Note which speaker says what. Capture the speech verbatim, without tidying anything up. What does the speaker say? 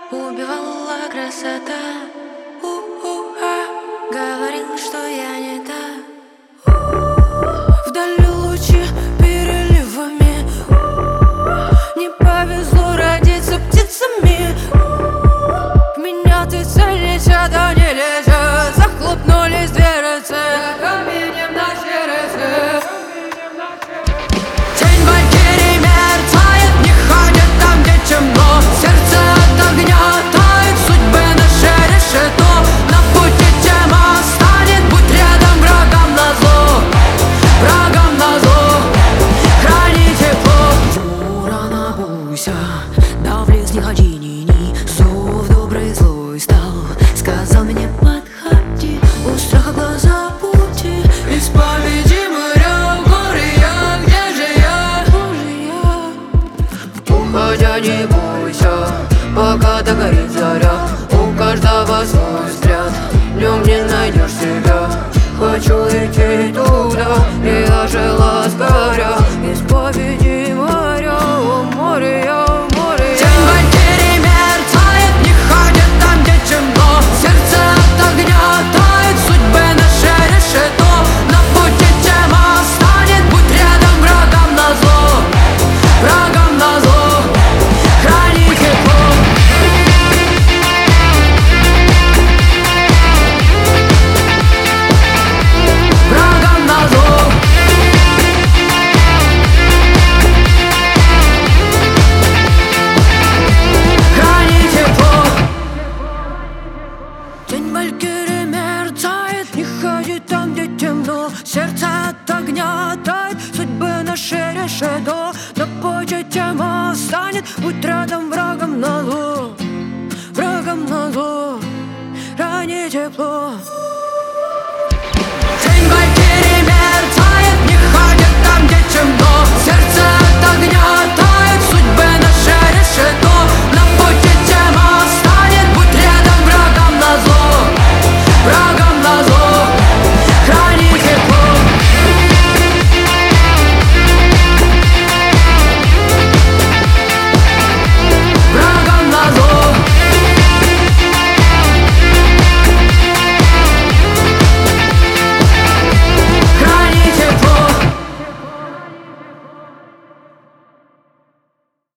Speaker 1: убивала красота. У-у-а, говорил, что я не та. Вдали лучи переливами. Не повезло родиться птицами. В меня ты целишься, да не лезет. Захлопнулись дверцы каменем на сердце. Тень валькирии мерцает, не ходит там, где темно. Сердце от огня тает, судьбы наши решето. На пути тема станет, будь рядом, врагам назло. Врагам назло, храни тепло. Урана буйся, да в лес не ходи, ни-ни. Зов добрый злой стал, сказал мне подходи. У страха глаза пути, исповеди моря, горы я, где же я? Уходя не бойся, пока догорит заря. У каждого свой взгляд, в нем не найдешь себя. Хочу идти туда, и ожила сгоря. Исповеди моря, о море, о море. Тень валькирии мерцает, не ходит там, где темно. Сердце от огня тает, судьбы наши решето. На пути тема станет, будь рядом, врагам назло. Врагам назло, храни тепло. Врагам назло. Храни тепло. Тень валькирии мерцает, не ходит там, где темно. Сердце от огня тает, судьбы наши решето. На пути тема станет, будь рядом, врагам назло. Врагам назло, храни тепло.